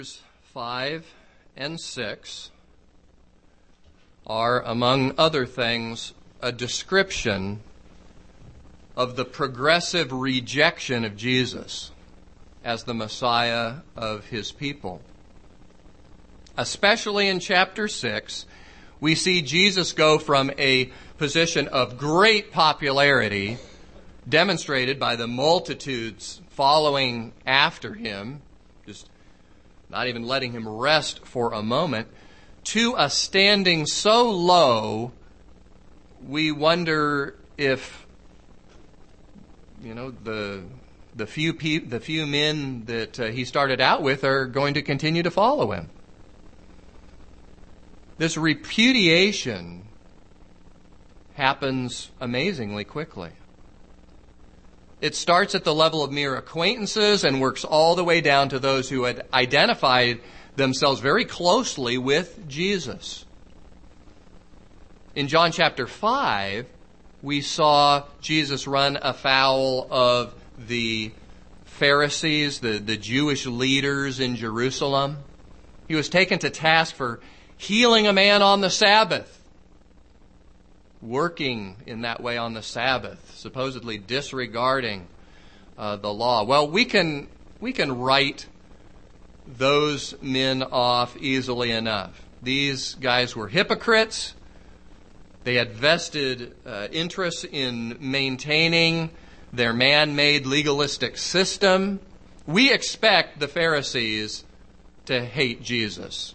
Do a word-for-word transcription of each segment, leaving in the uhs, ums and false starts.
five and six are, among other things, a description of the progressive rejection of Jesus as the Messiah of his people. Especially in chapter six, we see Jesus go from a position of great popularity, demonstrated by the multitudes following after him, just not even letting him rest for a moment, to a standing so low, we wonder if, you know, the the few pe- the few men that uh, he started out with are going to continue to follow him. This repudiation happens amazingly quickly. It starts at the level of mere acquaintances and works all the way down to those who had identified themselves very closely with Jesus. In John chapter five, we saw Jesus run afoul of the Pharisees, the, the Jewish leaders in Jerusalem. He was taken to task for healing a man on the Sabbath, working in that way on the Sabbath, supposedly disregarding uh, the law. Well, we can we can write those men off easily enough. These guys were hypocrites. They had vested uh, interests in maintaining their man-made legalistic system. We expect the Pharisees to hate Jesus.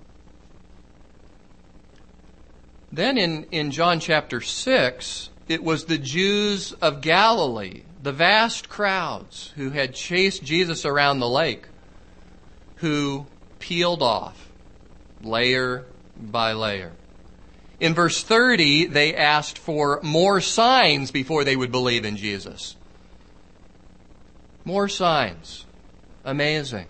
Then in, in John chapter six, it was the Jews of Galilee, the vast crowds who had chased Jesus around the lake, who peeled off layer by layer. In verse thirty, they asked for more signs before they would believe in Jesus. More signs. Amazing.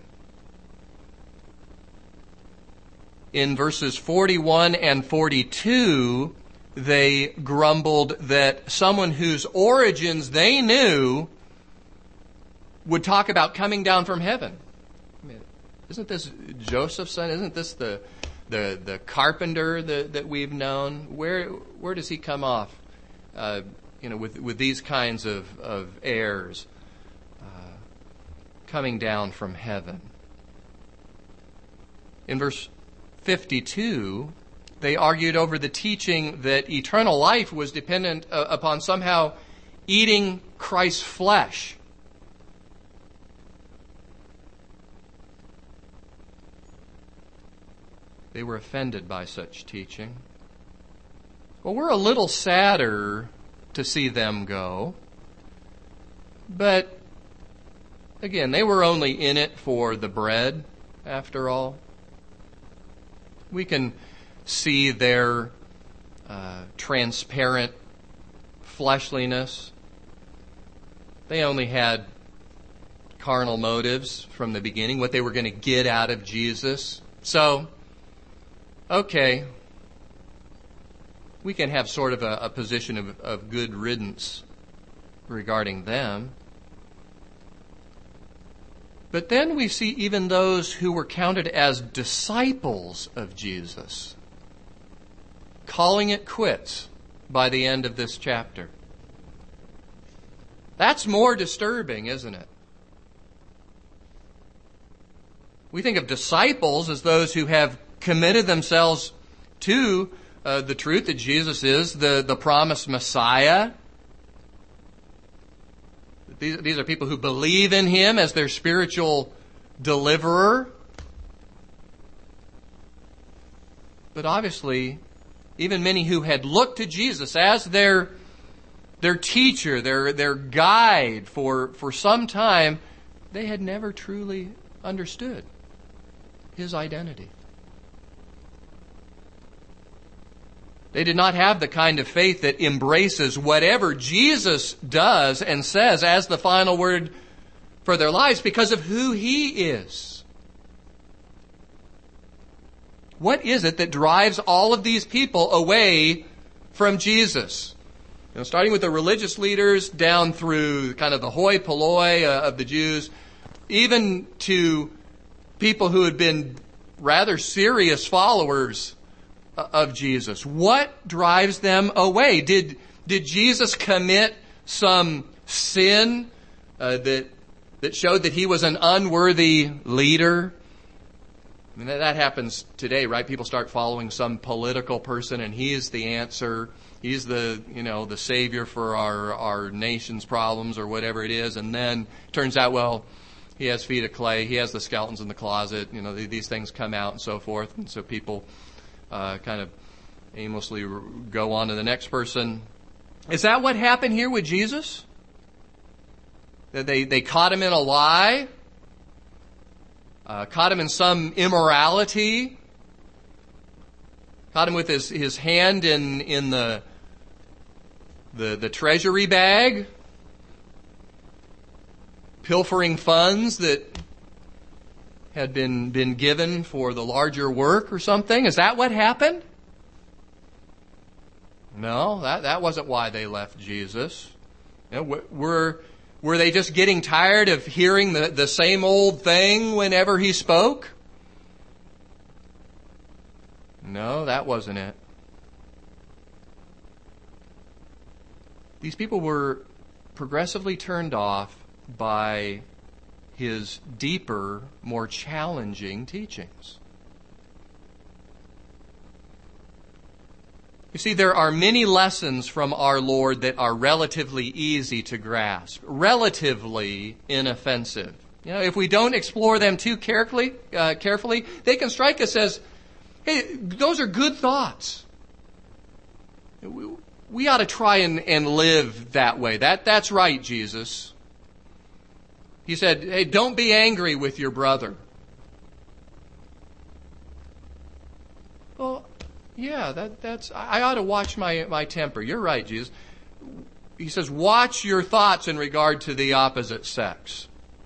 In verses forty-one and forty-two, they grumbled that someone whose origins they knew would talk about coming down from heaven. I mean, isn't this Joseph's son? Isn't this the the the carpenter that, that we've known? Where where does he come off? Uh, you know, with with these kinds of of airs, uh, coming down from heaven. In verse fifty-two, they argued over the teaching that eternal life was dependent uh, upon somehow eating Christ's flesh. They were offended by such teaching. Well, we're a little sadder to see them go. But, again, they were only in it for the bread, after all. We can see their uh, transparent fleshliness. They only had carnal motives from the beginning, what they were going to get out of Jesus. So, okay, we can have sort of a, a position of, of good riddance regarding them. But then we see even those who were counted as disciples of Jesus calling it quits by the end of this chapter. That's more disturbing, isn't it? We think of disciples as those who have committed themselves to uh, the truth that Jesus is the, the promised Messiah. These, these are people who believe in him as their spiritual deliverer. But obviously, even many who had looked to Jesus as their, their teacher, their, their guide for, for some time, they had never truly understood his identity. They did not have the kind of faith that embraces whatever Jesus does and says as the final word for their lives because of who he is. What is it that drives all of these people away from Jesus? You know, starting with the religious leaders down through kind of the hoi polloi uh, of the Jews, even to people who had been rather serious followers of Jesus. What drives them away? Did, did Jesus commit some sin uh, that, that showed that he was an unworthy leader? I mean, that, that happens today, right? People start following some political person and he is the answer. He's the, you know, the savior for our, our nation's problems or whatever it is. And then it turns out, well, he has feet of clay. He has the skeletons in the closet. You know, these things come out and so forth. And so people uh, kind of aimlessly go on to the next person. Is that what happened here with Jesus? That they, they caught him in a lie? Uh, caught him in some immorality? Caught him with his, his hand in, in the, the, the treasury bag? Pilfering funds that had been, been given for the larger work or something? Is that what happened? No, that, that wasn't why they left Jesus. You know, were, were they just getting tired of hearing the, the same old thing whenever he spoke? No, that wasn't it. These people were progressively turned off by his deeper, more challenging teachings. You see, there are many lessons from our Lord that are relatively easy to grasp, relatively inoffensive. You know, if we don't explore them too carefully, uh, carefully, they can strike us as, hey, those are good thoughts. We, we ought to try and, and live that way. That, that's right, Jesus. He said, hey, don't be angry with your brother. Well, yeah, that, that's, I ought to watch my, my temper. You're right, Jesus. He says, watch your thoughts in regard to the opposite sex.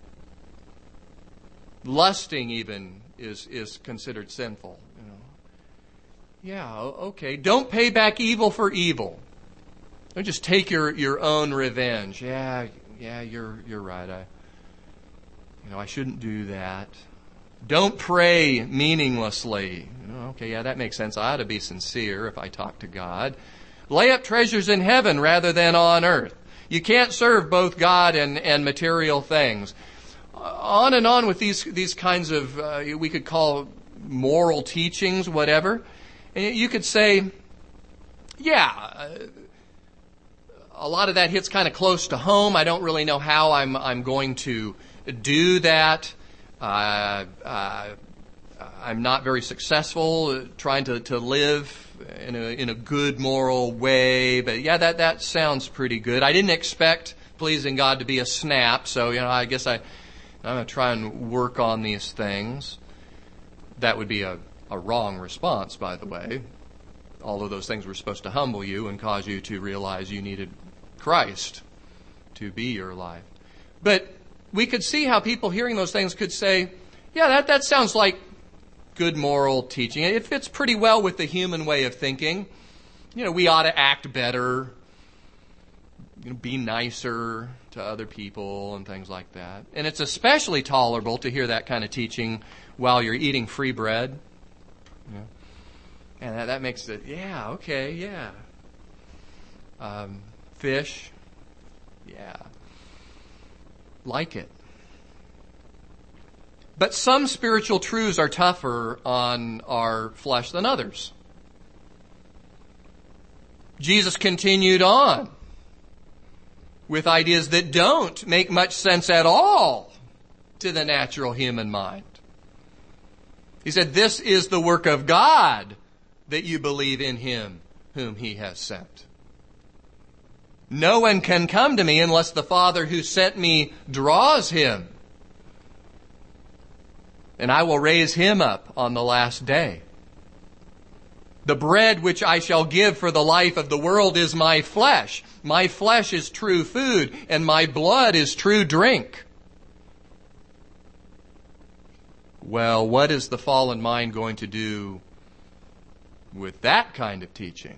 Lusting even is, is considered sinful. You know. Yeah, okay. Don't pay back evil for evil. Don't just take your, your own revenge. Yeah, yeah, you're, you're right. I, You know, I shouldn't do that. Don't pray meaninglessly. You know, okay, yeah, that makes sense. I ought to be sincere if I talk to God. Lay up treasures in heaven rather than on earth. You can't serve both God and, and material things. On and on with these these kinds of, uh, we could call moral teachings, whatever. And you could say, yeah, uh, a lot of that hits kind of close to home. I don't really know how I'm I'm going to do that. Uh, uh, I'm not very successful trying to, to live in a in a good moral way. But yeah, that that sounds pretty good. I didn't expect pleasing God to be a snap, so you know, I guess I I'm going to try and work on these things. That would be a, a wrong response, by the way. All of those things were supposed to humble you and cause you to realize you needed Christ to be your life. But we could see how people hearing those things could say, yeah, that, that sounds like good moral teaching. It fits pretty well with the human way of thinking. You know, we ought to act better, you know, be nicer to other people and things like that. And it's especially tolerable to hear that kind of teaching while you're eating free bread. You know? And that, that makes it, yeah, okay, yeah. Um, fish, yeah. Like it. But some spiritual truths are tougher on our flesh than others. Jesus continued on with ideas that don't make much sense at all to the natural human mind. He said, this is the work of God, that you believe in him whom he has sent. No one can come to me unless the Father who sent me draws him. And I will raise him up on the last day. The bread which I shall give for the life of the world is my flesh. My flesh is true food, and my blood is true drink. Well, what is the fallen mind going to do with that kind of teaching?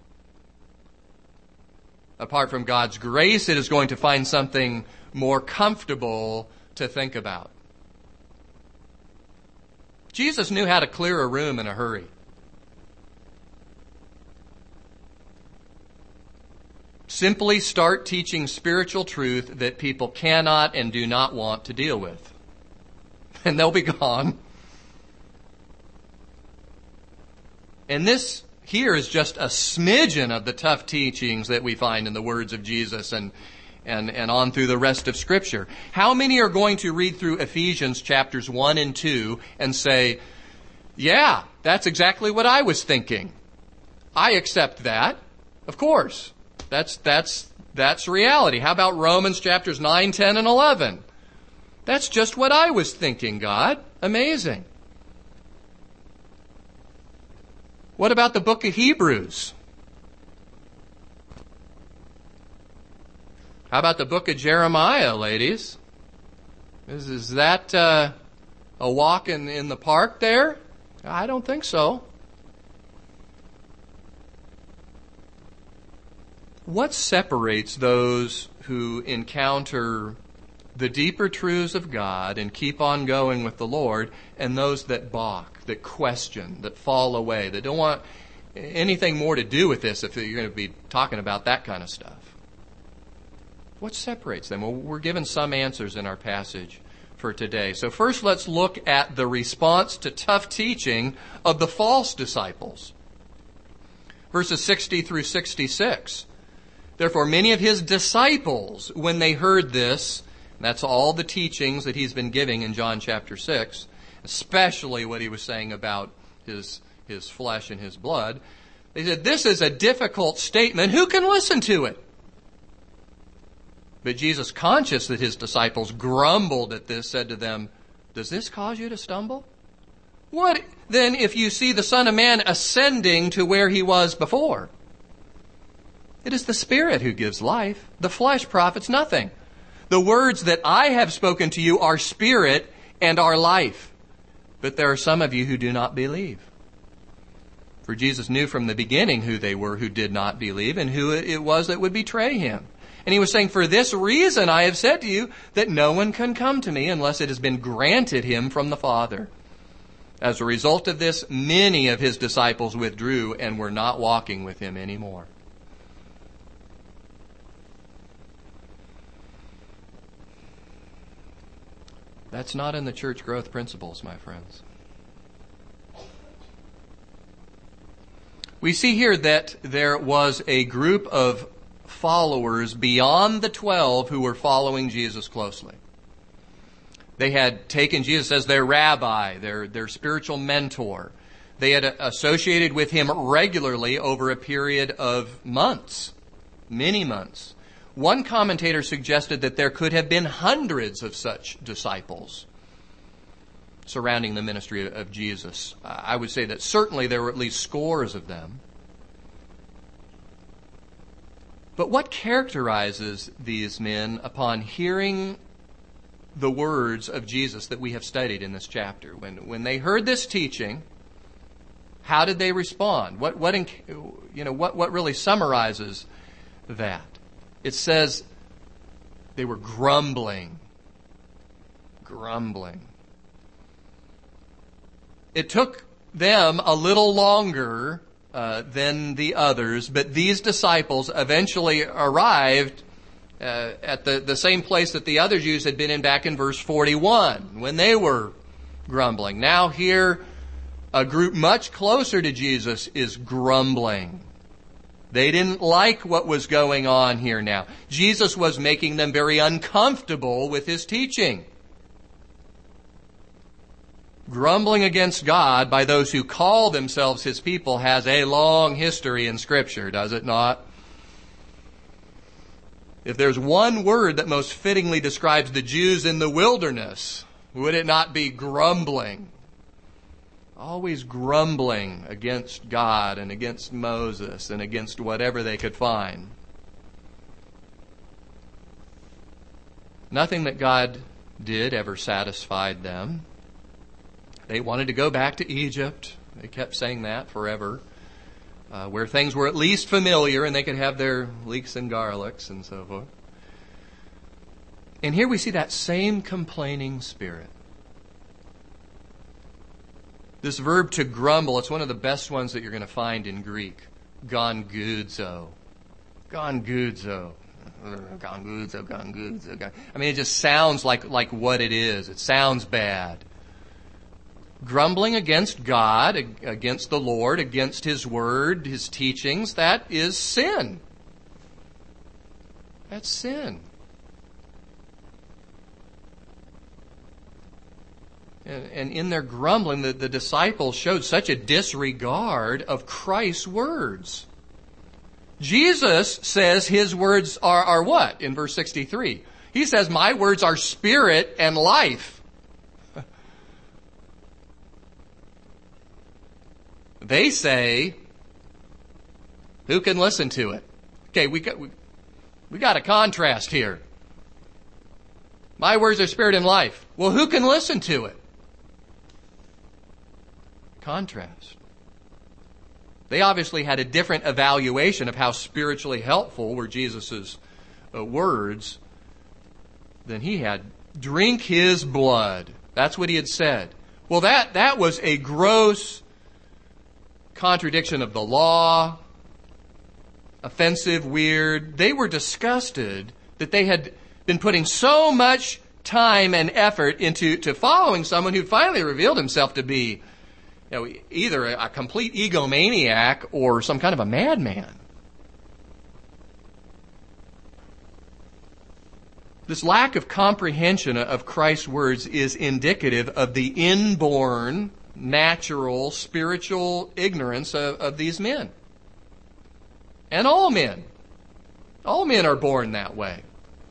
Apart from God's grace, it is going to find something more comfortable to think about. Jesus knew how to clear a room in a hurry. Simply start teaching spiritual truth that people cannot and do not want to deal with. And they'll be gone. And this here is just a smidgen of the tough teachings that we find in the words of Jesus and, and, and on through the rest of Scripture. How many are going to read through Ephesians chapters one and two and say, yeah, that's exactly what I was thinking. I accept that. Of course. That's, that's, that's reality. How about Romans chapters nine, ten, and eleven? That's just what I was thinking, God. Amazing. What about the book of Hebrews? How about the book of Jeremiah, ladies? Is, is that uh, a walk in, in the park there? I don't think so. What separates those who encounter the deeper truths of God and keep on going with the Lord and those that balk, that question, that fall away, that don't want anything more to do with this if you're going to be talking about that kind of stuff? What separates them? Well, we're given some answers in our passage for today. So first, let's look at the response to tough teaching of the false disciples. Verses sixty through sixty-six. Therefore, many of his disciples, when they heard this, that's all the teachings that he's been giving in John chapter six, especially what he was saying about his, his flesh and his blood, they said, this is a difficult statement. Who can listen to it? But Jesus, conscious that his disciples grumbled at this, said to them, does this cause you to stumble? What then if you see the Son of Man ascending to where he was before? It is the Spirit who gives life. The flesh profits nothing. The words that I have spoken to you are spirit and are life. But there are some of you who do not believe. For Jesus knew from the beginning who they were who did not believe and who it was that would betray him. And he was saying, for this reason I have said to you that no one can come to me unless it has been granted him from the Father. As a result of this, many of his disciples withdrew and were not walking with him anymore. That's not in the church growth principles, my friends. We see here that there was a group of followers beyond the twelve who were following Jesus closely. They had taken Jesus as their rabbi, their, their spiritual mentor. They had associated with him regularly over a period of months, many months. One commentator suggested that there could have been hundreds of such disciples surrounding the ministry of Jesus. I would say that certainly there were at least scores of them. But what characterizes these men upon hearing the words of Jesus that we have studied in this chapter? When, when they heard this teaching, how did they respond? What, what, you know, what, what really summarizes that? It says they were grumbling. Grumbling. It took them a little longer uh, than the others, but these disciples eventually arrived uh, at the, the same place that the other Jews had been in back in verse forty-one, when they were grumbling. Now here, a group much closer to Jesus is grumbling. They didn't like what was going on here now. Jesus was making them very uncomfortable with his teaching. Grumbling against God by those who call themselves his people has a long history in Scripture, does it not? If there's one word that most fittingly describes the Jews in the wilderness, would it not be grumbling? Always grumbling against God and against Moses and against whatever they could find. Nothing that God did ever satisfied them. They wanted to go back to Egypt. They kept saying that forever. Uh, where things were at least familiar and they could have their leeks and garlics and so forth. And here we see that same complaining spirit. This verb to grumble, it's one of the best ones that you're going to find in Greek. Gongudzo. Gongudzo. Gongudzo, gongudzo, gon- I mean, it just sounds like, like what it is. It sounds bad. Grumbling against God, against the Lord, against His Word, His teachings, that is sin. That's sin. And, and in their grumbling, the, the disciples showed such a disregard of Christ's words. Jesus says His words are, are what? In verse sixty-three. He says, my words are spirit and life. They say, who can listen to it? Okay, we got, we, we got a contrast here. My words are spirit and life. Well, who can listen to it? Contrast. They obviously had a different evaluation of how spiritually helpful were Jesus' uh, words than he had. Drink His blood. That's what he had said. Well, that, that was a gross contradiction of the law, offensive, weird. They were disgusted that they had been putting so much time and effort into to following someone who finally revealed himself to be, you know, either a, a complete egomaniac or some kind of a madman. This lack of comprehension of Christ's words is indicative of the inborn, natural, spiritual ignorance of, of these men. And all men. All men are born that way.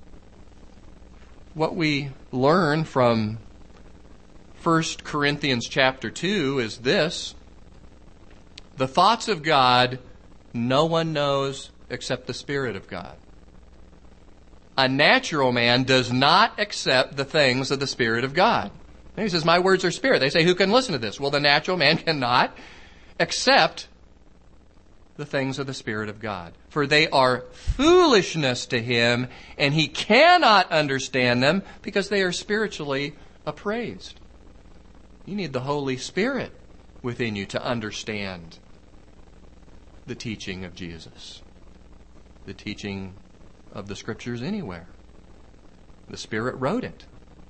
What we learn from First Corinthians chapter two is this: the thoughts of God no one knows except the Spirit of God. A natural man does not accept the things of the Spirit of God. And he says, my words are spirit. They say, who can listen to this? Well, the natural man cannot accept the things of the Spirit of God, for they are foolishness to him, and he cannot understand them because they are spiritually appraised. You need the Holy Spirit within you to understand the teaching of Jesus, the teaching of the Scriptures anywhere. The Spirit wrote it.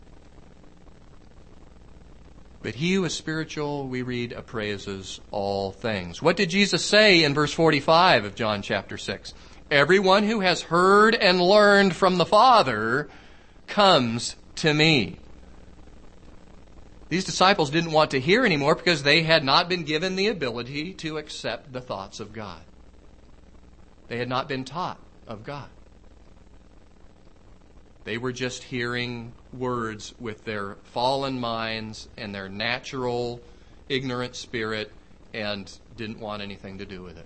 But he who is spiritual, we read, appraises all things. What did Jesus say in verse forty-five of John chapter six? Everyone who has heard and learned from the Father comes to me. These disciples didn't want to hear anymore because they had not been given the ability to accept the thoughts of God. They had not been taught of God. They were just hearing words with their fallen minds and their natural, ignorant spirit and didn't want anything to do with it.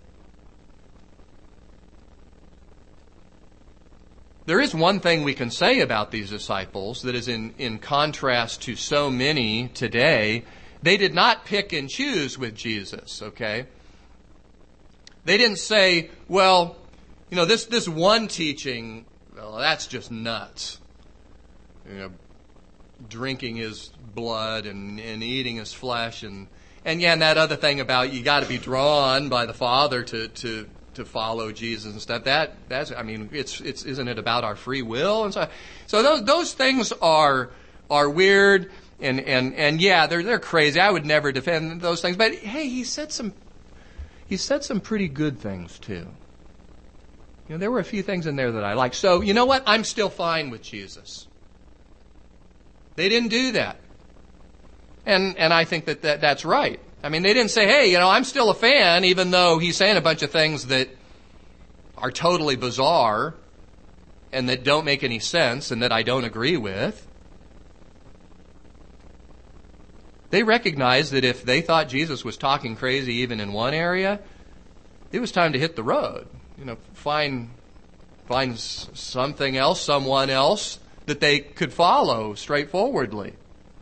There is one thing we can say about these disciples that is in, in contrast to so many today. They did not pick and choose with Jesus, okay? They didn't say, well, you know, this, this one teaching, well, that's just nuts. You know, drinking His blood and, and eating His flesh. And, and yeah, and that other thing about you got to be drawn by the Father to, to, to follow Jesus and stuff. That, that's, I mean, it's, it's, isn't it about our free will? And so, so those, those things are, are weird and, and, and yeah, they're, they're crazy. I would never defend those things. But hey, he said some, he said some pretty good things too. You know, there were a few things in there that I liked. So, you know what? I'm still fine with Jesus. They didn't do that. And and I think that, that that's right. I mean, they didn't say, hey, you know, I'm still a fan, even though he's saying a bunch of things that are totally bizarre and that don't make any sense and that I don't agree with. They recognized that if they thought Jesus was talking crazy even in one area, it was time to hit the road. You know, find find something else, someone else that they could follow straightforwardly.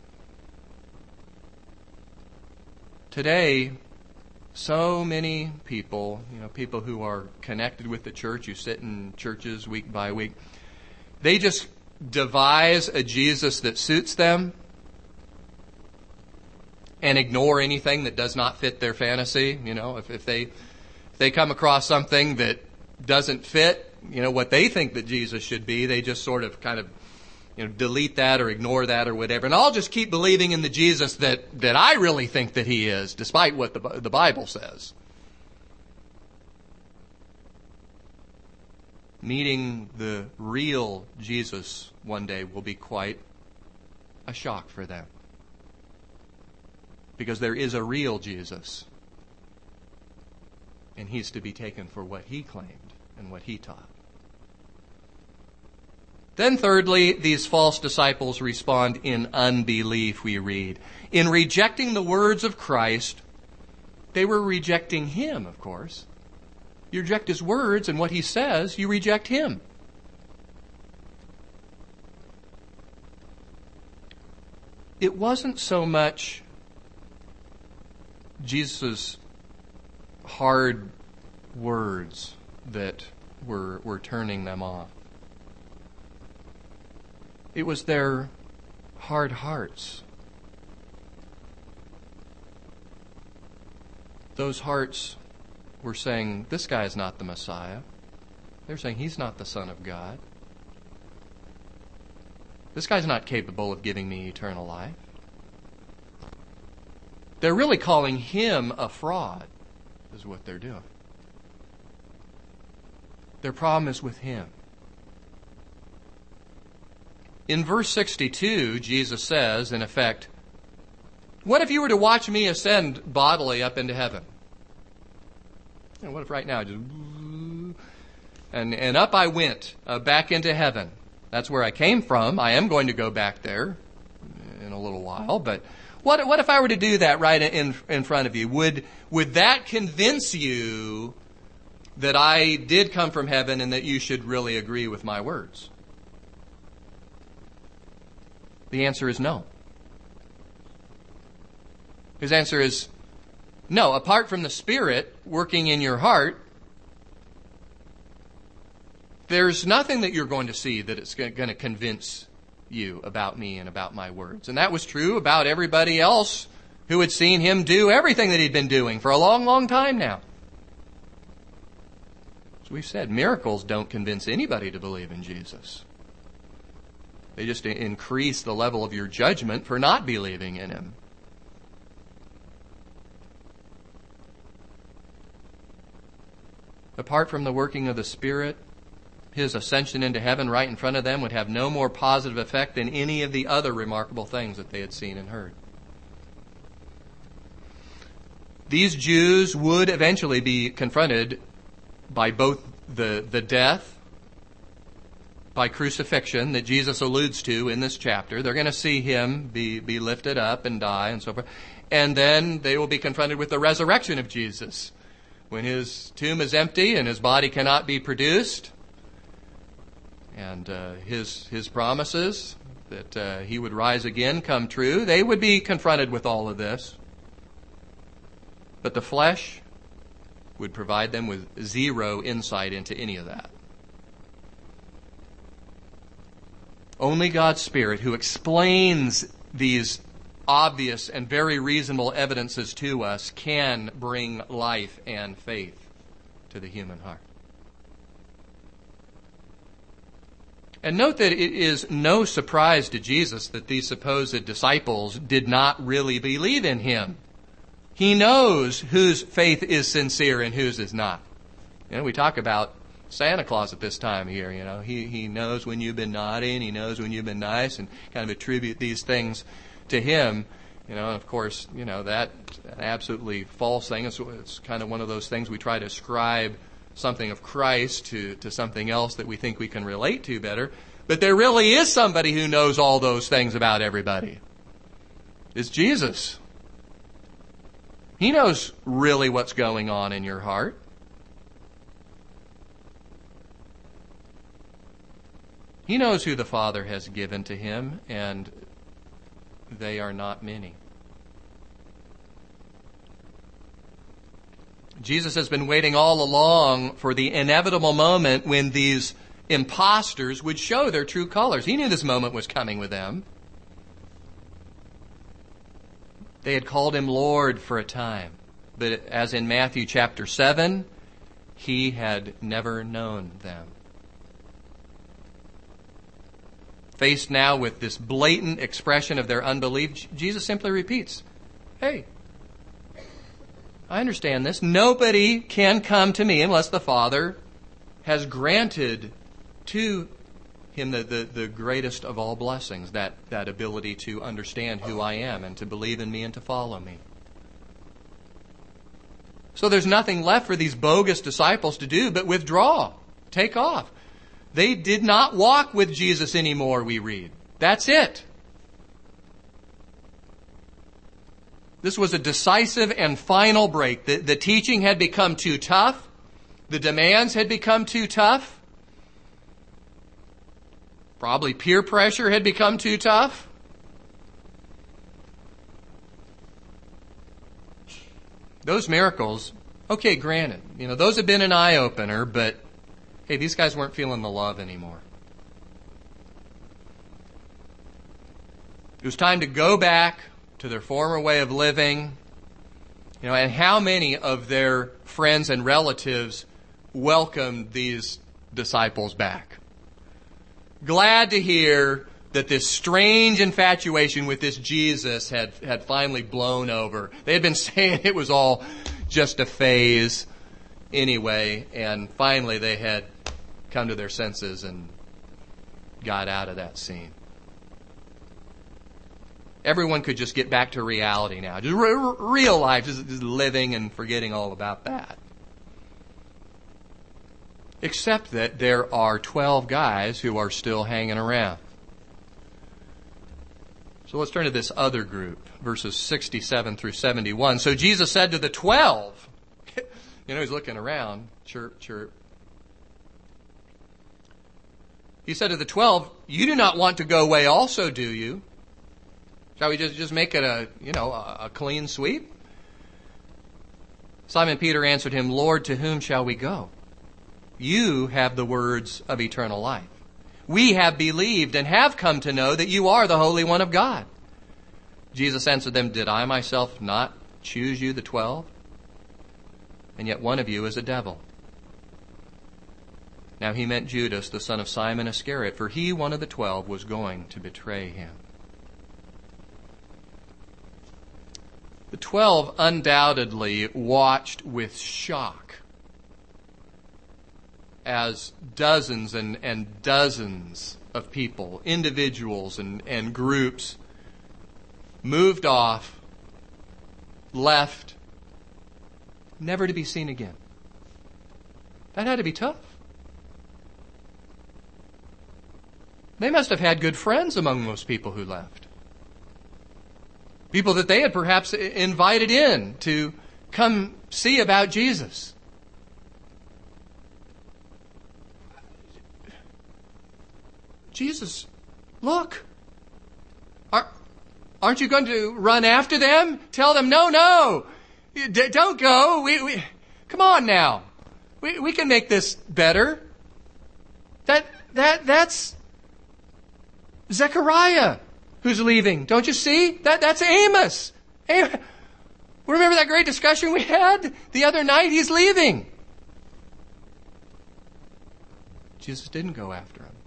Today, so many people, you know, people who are connected with the church, who sit in churches week by week, they just devise a Jesus that suits them, and ignore anything that does not fit their fantasy. You know, if, if they if they come across something that doesn't fit, you know, what they think that Jesus should be, they just sort of kind of, you know, delete that or ignore that or whatever. And I'll just keep believing in the Jesus that, that I really think that he is, despite what the, the Bible says. Meeting the real Jesus one day will be quite a shock for them. Because there is a real Jesus. And he's to be taken for what he claimed and what he taught. Then thirdly, these false disciples respond in unbelief, we read. In rejecting the words of Christ, they were rejecting him, of course. You reject his words and what he says, you reject him. It wasn't so much Jesus' hard words that were, were turning them off. It was their hard hearts. Those hearts were saying, this guy is not the Messiah. They're saying he's not the Son of God. This guy's not capable of giving me eternal life. They're really calling him a fraud, is what they're doing. Their problem is with him. In verse sixty-two, Jesus says, in effect, what if you were to watch me ascend bodily up into heaven? You know, what if right now, just, and, and up I went, uh, back into heaven. That's where I came from. I am going to go back there in a little while, but what, what if I were to do that right in, in front of you? Would, would that convince you that I did come from heaven and that you should really agree with my words? The answer is no. His answer is no. Apart from the Spirit working in your heart, there's nothing that you're going to see that it's going to convince you about me and about my words. And that was true about everybody else who had seen him do everything that he'd been doing for a long, long time now. As we've said, miracles don't convince anybody to believe in Jesus. They just increase the level of your judgment for not believing in him. Apart from the working of the Spirit, his ascension into heaven right in front of them would have no more positive effect than any of the other remarkable things that they had seen and heard. These Jews would eventually be confronted by both the, the death, by crucifixion that Jesus alludes to in this chapter. They're going to see him be, be lifted up and die and so forth. And then they will be confronted with the resurrection of Jesus. When his tomb is empty and his body cannot be produced, and uh, his his promises that uh, he would rise again come true, they would be confronted with all of this. But the flesh would provide them with zero insight into any of that. Only God's Spirit, who explains these obvious and very reasonable evidences to us, can bring life and faith to the human heart. And note that it is no surprise to Jesus that these supposed disciples did not really believe in him. He knows whose faith is sincere and whose is not. You know, we talk about Santa Claus at this time of year. You know, he, he knows when you've been naughty and he knows when you've been nice, and kind of attribute these things to him. You know, and of course, you know, that an absolutely false thing. It's, it's kind of one of those things we try to ascribe something of Christ to, to something else that we think we can relate to better. But there really is somebody who knows all those things about everybody. It's Jesus. He knows really what's going on in your heart. He knows who the Father has given to him, and they are not many. Jesus has been waiting all along for the inevitable moment when these imposters would show their true colors. He knew this moment was coming with them. They had called him Lord for a time. But as in Matthew chapter seven, he had never known them. Faced now with this blatant expression of their unbelief, Jesus simply repeats, hey, I understand this. Nobody can come to me unless the Father has granted to him the, the, the greatest of all blessings, that, that ability to understand who I am and to believe in me and to follow me. So there's nothing left for these bogus disciples to do but withdraw, take off. They did not walk with Jesus anymore, we read. That's it. This was a decisive and final break. The, the teaching had become too tough. The demands had become too tough. Probably peer pressure had become too tough. Those miracles, okay, granted, you know, those have been an eye-opener, but hey, these guys weren't feeling the love anymore. It was time to go back to their former way of living. You know, and how many of their friends and relatives welcomed these disciples back? Glad to hear that this strange infatuation with this Jesus had, had finally blown over. They had been saying it was all just a phase anyway, and finally they had come to their senses and got out of that scene. Everyone could just get back to reality now. Just re- real life, just, just living and forgetting all about that. Except that there are twelve guys who are still hanging around. So let's turn to this other group, verses sixty-seven through seventy-one. So Jesus said to the twelve, you know, he's looking around, chirp, chirp. He said to the twelve, you do not want to go away also, do you? Shall we just, just make it a, you know, a, a clean sweep? Simon Peter answered him, Lord, to whom shall we go? You have the words of eternal life. We have believed and have come to know that you are the Holy One of God. Jesus answered them, did I myself not choose you, the twelve? And yet one of you is a devil. Now he meant Judas, the son of Simon Iscariot, for he, one of the twelve, was going to betray him. The twelve undoubtedly watched with shock as dozens and, and dozens of people, individuals and, and groups, moved off, left, never to be seen again. That had to be tough. They must have had good friends among those people who left. People that they had perhaps invited in to come see about Jesus. Jesus, look. Are, aren't you going to run after them? Tell them, no, no. D- don't go. We, we, come on now. We, we can make this better. That, that, that's Zechariah who's leaving. Don't you see? That, that's Amos. Amos. Remember that great discussion we had the other night? He's leaving. Jesus didn't go after him.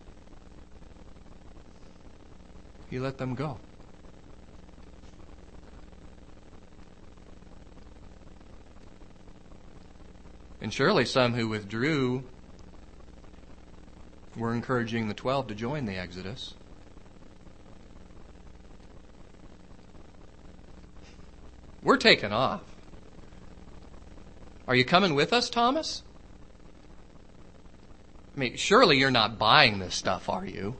He let them go. And surely some who withdrew were encouraging the twelve to join the Exodus. We're taking off. Are you coming with us, Thomas? I mean, surely you're not buying this stuff, are you?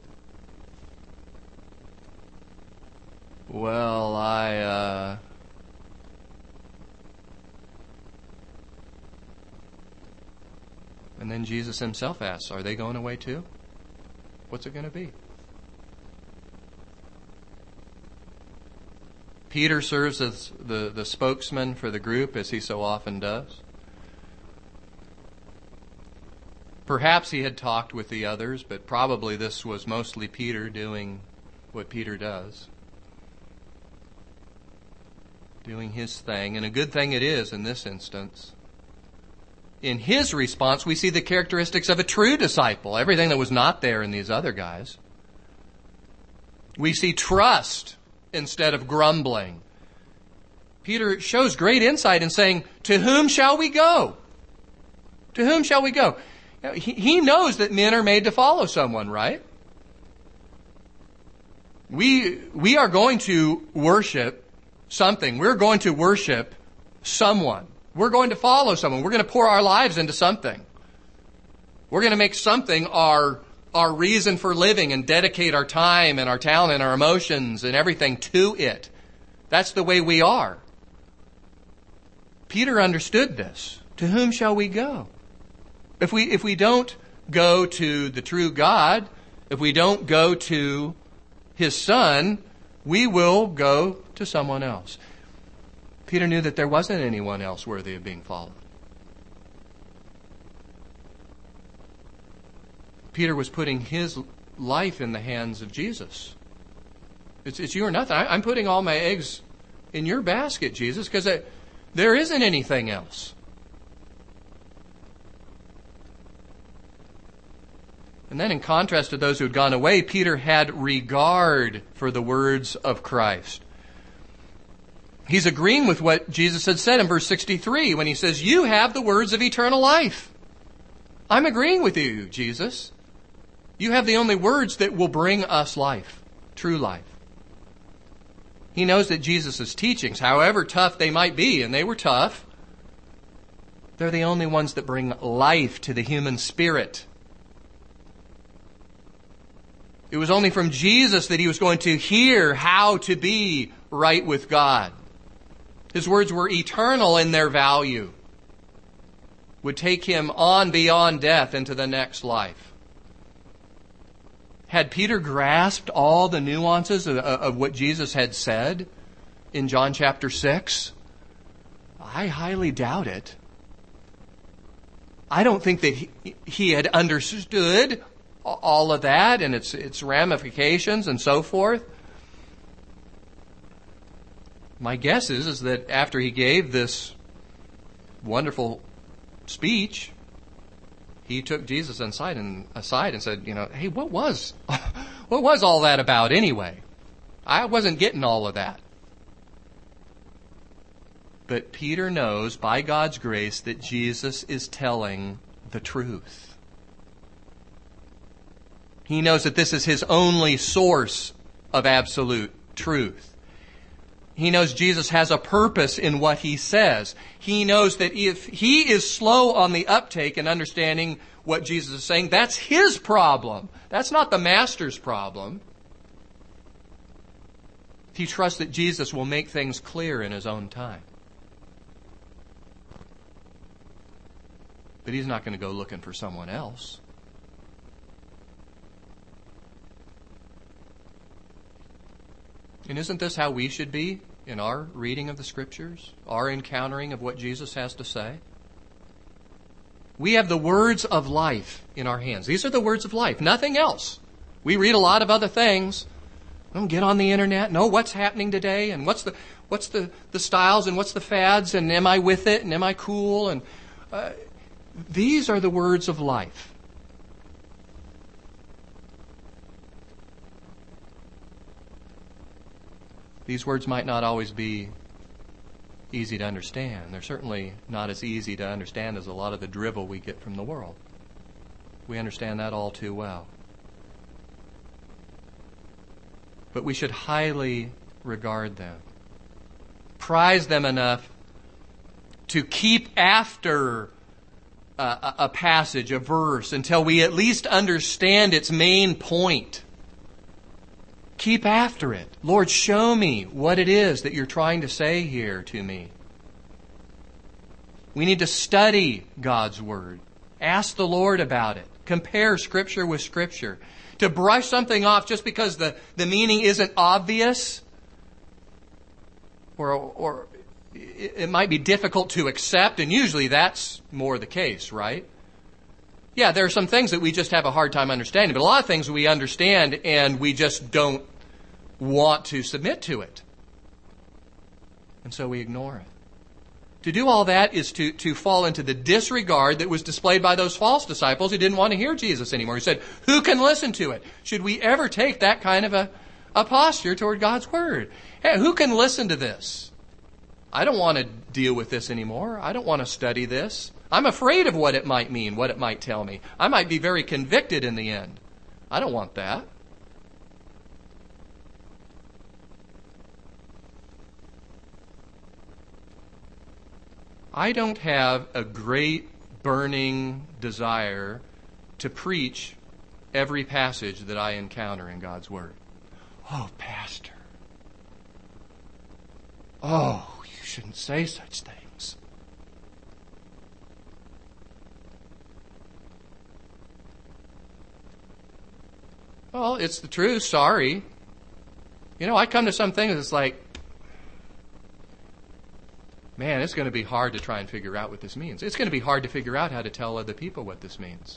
Well, I, uh... And then Jesus himself asks, are they going away too? What's it going to be? Peter serves as the, the spokesman for the group, as he so often does. Perhaps he had talked with the others, but probably this was mostly Peter doing what Peter does. doing his thing, and a good thing it is in this instance. In his response, we see the characteristics of a true disciple, everything that was not there in these other guys. We see trust instead of grumbling. Peter shows great insight in saying, to whom shall we go? To whom shall we go? He, he knows that men are made to follow someone, right? We, we are going to worship something. We're going to worship someone. We're going to follow someone. We're going to pour our lives into something. We're going to make something our, our reason for living and dedicate our time and our talent and our emotions and everything to it. That's the way we are. Peter understood this. To whom shall we go? If we, if we don't go to the true God, if we don't go to his Son, we will go to someone else. Peter knew that there wasn't anyone else worthy of being followed. Peter was putting his life in the hands of Jesus. It's, it's you or nothing. I, I'm putting all my eggs in your basket, Jesus, because there isn't anything else. And then in contrast to those who had gone away, Peter had regard for the words of Christ. He's agreeing with what Jesus had said in verse sixty-three when he says, you have the words of eternal life. I'm agreeing with you, Jesus. You have the only words that will bring us life, true life. He knows that Jesus' teachings, however tough they might be, and they were tough, they're the only ones that bring life to the human spirit. It was only from Jesus that he was going to hear how to be right with God. His words were eternal in their value, would take him on beyond death into the next life. Had Peter grasped all the nuances of, of what Jesus had said in John chapter six? I highly doubt it. I don't think that he, he had understood all of that and its, its ramifications and so forth. My guess is, is that after he gave this wonderful speech, he took Jesus aside and aside and said, you know, hey, what was, what was all that about anyway? I wasn't getting all of that. But Peter knows by God's grace that Jesus is telling the truth. He knows that this is his only source of absolute truth. He knows Jesus has a purpose in what he says. He knows that if he is slow on the uptake and understanding what Jesus is saying, that's his problem. That's not the master's problem. He trusts that Jesus will make things clear in his own time. But he's not going to go looking for someone else. And isn't this how we should be in our reading of the Scriptures? Our encountering of what Jesus has to say? We have the words of life in our hands. These are the words of life, nothing else. We read a lot of other things. Don't get on the internet, know what's happening today, and what's the what's the, the styles, and what's the fads, and am I with it, and am I cool? And uh, these are the words of life. These words might not always be easy to understand. They're certainly not as easy to understand as a lot of the drivel we get from the world. We understand that all too well. But we should highly regard them, prize them enough to keep after a, a passage, a verse, until we at least understand its main point. Keep after it. Lord, show me what it is that you're trying to say here to me. We need to study God's Word. Ask the Lord about it. Compare Scripture with Scripture. To brush something off just because the, the meaning isn't obvious, or, or it might be difficult to accept, and usually that's more the case, right? Yeah, there are some things that we just have a hard time understanding, but a lot of things we understand and we just don't want to submit to it. And so we ignore it. To do all that is to, to fall into the disregard that was displayed by those false disciples who didn't want to hear Jesus anymore. He said, who can listen to it? Should we ever take that kind of a, a posture toward God's Word? Hey, who can listen to this? I don't want to deal with this anymore. I don't want to study this. I'm afraid of what it might mean, what it might tell me. I might be very convicted in the end. I don't want that. I don't have a great burning desire to preach every passage that I encounter in God's Word. Oh, Pastor. Oh, you shouldn't say such things. Well, it's the truth. Sorry. You know, I come to some things that's like, man, it's going to be hard to try and figure out what this means. It's going to be hard to figure out how to tell other people what this means.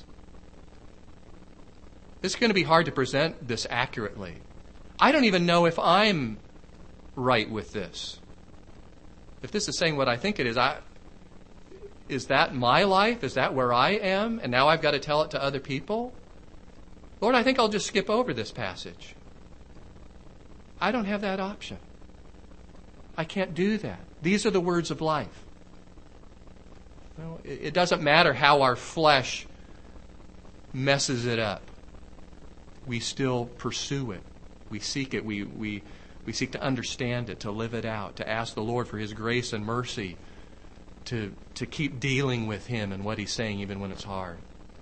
It's going to be hard to present this accurately. I don't even know if I'm right with this. If this is saying what I think it is, I, is that my life? Is that where I am? And now I've got to tell it to other people? Lord, I think I'll just skip over this passage. I don't have that option. I can't do that. These are the words of life. No, it doesn't matter how our flesh messes it up. We still pursue it. We seek it. We, we, we seek to understand it, to live it out, to ask the Lord for His grace and mercy, to, to keep dealing with Him and what He's saying even when it's hard.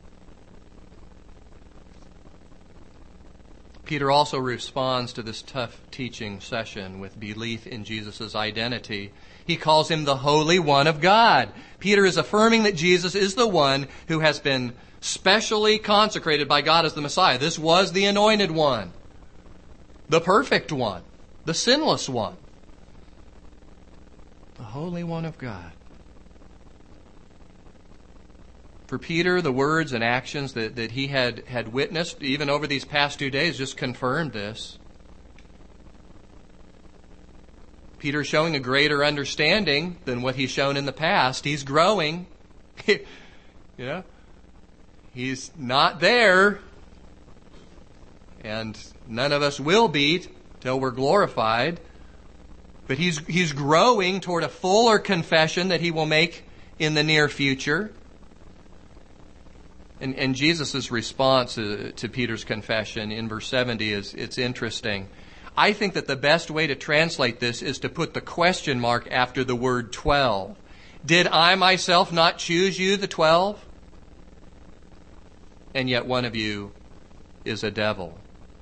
Peter also responds to this tough teaching session with belief in Jesus' identity. He calls Him the Holy One of God. Peter is affirming that Jesus is the one who has been specially consecrated by God as the Messiah. This was the anointed one, the perfect one, the sinless one, the Holy One of God. For Peter, the words and actions that, that he had, had witnessed, even over these past two days, just confirmed this. Peter's showing a greater understanding than what he's shown in the past. He's growing. you know, he's not there. And none of us will be till we're glorified. But he's, he's growing toward a fuller confession that he will make in the near future. And, and Jesus' response to, to Peter's confession in verse seventy is, it's interesting. I think that the best way to translate this is to put the question mark after the word twelve. Did I myself not choose you, the twelve? And yet one of you is a devil.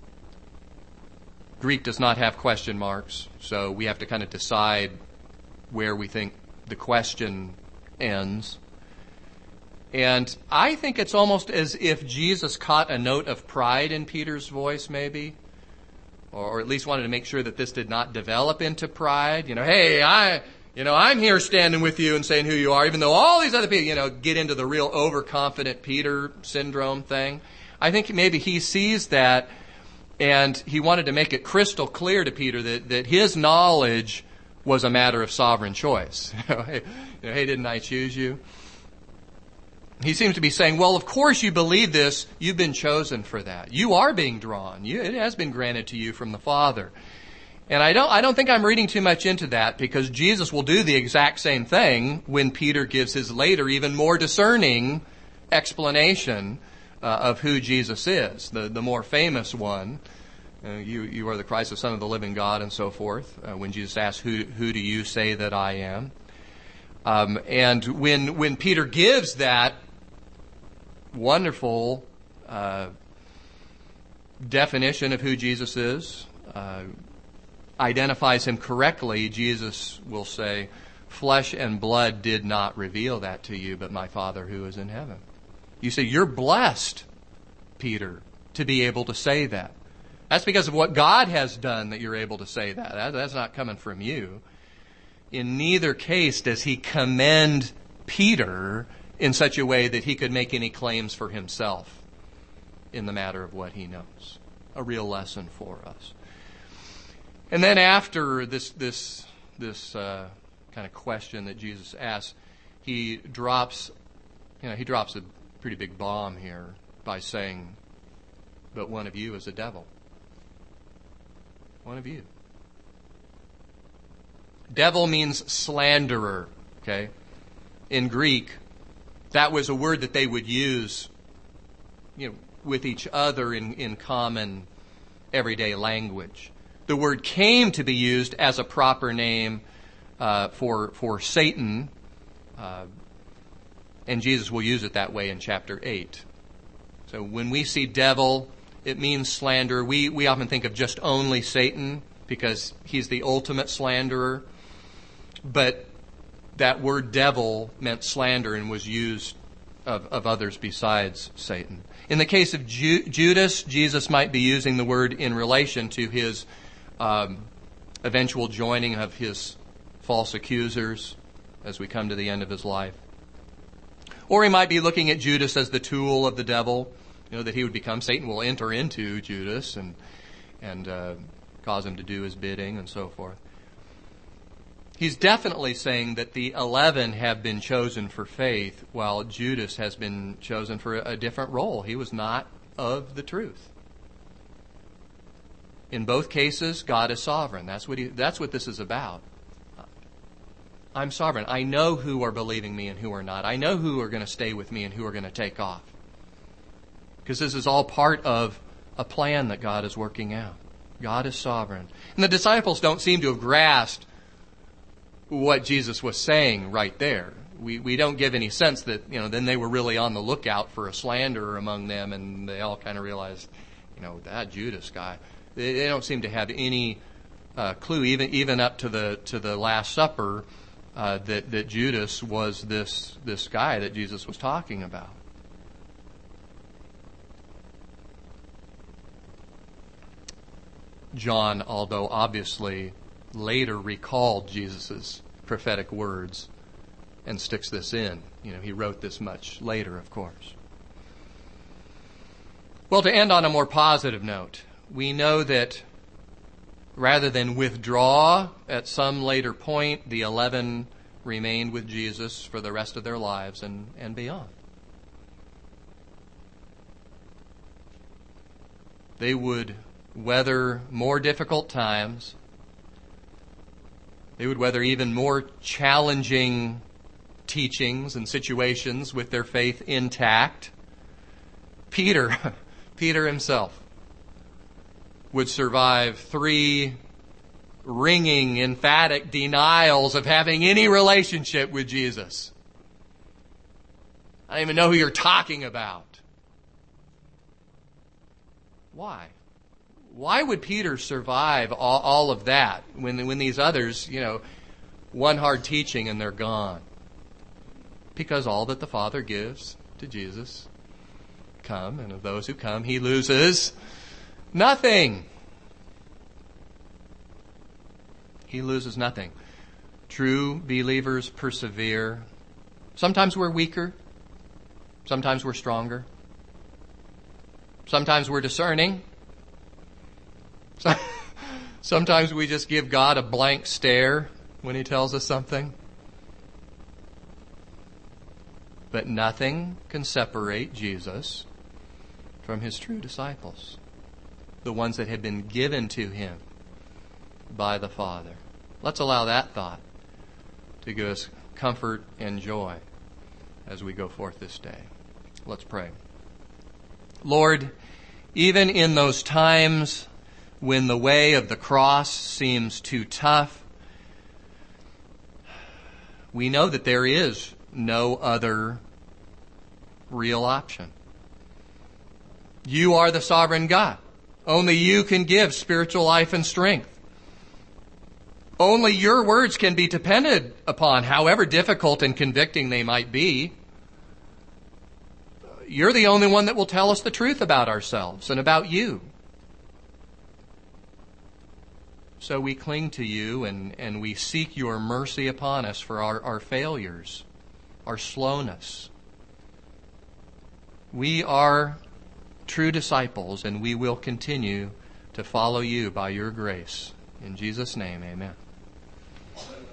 Greek does not have question marks, so we have to kind of decide where we think the question ends. And I think it's almost as if Jesus caught a note of pride in Peter's voice, maybe, or at least wanted to make sure that this did not develop into pride. You know, hey, I, you know, I'm here standing with you and saying who you are, even though all these other people, you know, get into the real overconfident Peter syndrome thing. I think maybe he sees that, and he wanted to make it crystal clear to Peter that, that his knowledge was a matter of sovereign choice. You know, hey, you know, hey, didn't I choose you? He seems to be saying, well, of course you believe this. You've been chosen for that. You are being drawn. You, it has been granted to you from the Father. And I don't, I don't think I'm reading too much into that, because Jesus will do the exact same thing when Peter gives his later, even more discerning explanation uh, of who Jesus is, the, the more famous one. Uh, you, you are the Christ, the Son of the living God, and so forth. Uh, when Jesus asks, who, who do you say that I am? Um, and when, when Peter gives that wonderful uh, definition of who Jesus is, uh, identifies him correctly, Jesus will say, flesh and blood did not reveal that to you, but my Father who is in heaven. You say, you're blessed, Peter, to be able to say that. That's because of what God has done that you're able to say that. that that's not coming from you. In neither case does he commend Peter in such a way that he could make any claims for himself in the matter of what he knows. A real lesson for us. And then after this this this uh, kind of question that Jesus asks, he drops, you know, he drops a pretty big bomb here by saying, "But one of you is a devil." One of you. Devil means slanderer, okay? In Greek, that was a word that they would use, you know, with each other in, in common everyday language. The word came to be used as a proper name uh, for for Satan, uh, and Jesus will use it that way in chapter eight. So when we see devil, it means slander. We we often think of just only Satan because he's the ultimate slanderer. But that word devil meant slander and was used of, of others besides Satan. In the case of Ju- Judas, Jesus might be using the word in relation to his um, eventual joining of his false accusers as we come to the end of his life. Or he might be looking at Judas as the tool of the devil, you know, that he would become. Satan will enter into Judas and, and uh, cause him to do his bidding and so forth. He's definitely saying that the eleven have been chosen for faith, while Judas has been chosen for a different role. He was not of the truth. In both cases, God is sovereign. That's what he, that's what this is about. I'm sovereign. I know who are believing me and who are not. I know who are going to stay with me and who are going to take off. Because this is all part of a plan that God is working out. God is sovereign. And the disciples don't seem to have grasped what Jesus was saying right there. We we don't give any sense that, you know, then they were really on the lookout for a slanderer among them, and they all kind of realized, you know, that Judas guy. They, they don't seem to have any uh, clue, even even up to the to the Last Supper, uh, that that Judas was this this guy that Jesus was talking about. John, although obviously later recalled Jesus' prophetic words and sticks this in. You know, he wrote this much later, of course. Well, to end on a more positive note, we know that rather than withdraw at some later point, the eleven remained with Jesus for the rest of their lives and, and beyond. They would weather more difficult times. They would weather even more challenging teachings and situations with their faith intact. Peter, Peter himself, would survive three ringing, emphatic denials of having any relationship with Jesus. I don't even know who you're talking about. Why? Why would Peter survive all, all of that when when these others, you know, one hard teaching and they're gone? Because all that the Father gives to Jesus come, and of those who come, he loses nothing. He loses nothing. True believers persevere. Sometimes we're weaker. Sometimes we're stronger. Sometimes we're discerning. Sometimes we just give God a blank stare when he tells us something. But nothing can separate Jesus from his true disciples, the ones that have been given to him by the Father. Let's allow that thought to give us comfort and joy as we go forth this day. Let's pray. Lord, even in those times when the way of the cross seems too tough, we know that there is no other real option. You are the sovereign God. Only you can give spiritual life and strength. Only your words can be depended upon, however difficult and convicting they might be. You're the only one that will tell us the truth about ourselves and about you. So we cling to you and, and we seek your mercy upon us for our, our failures, our slowness. We are true disciples and we will continue to follow you by your grace. In Jesus' name, amen.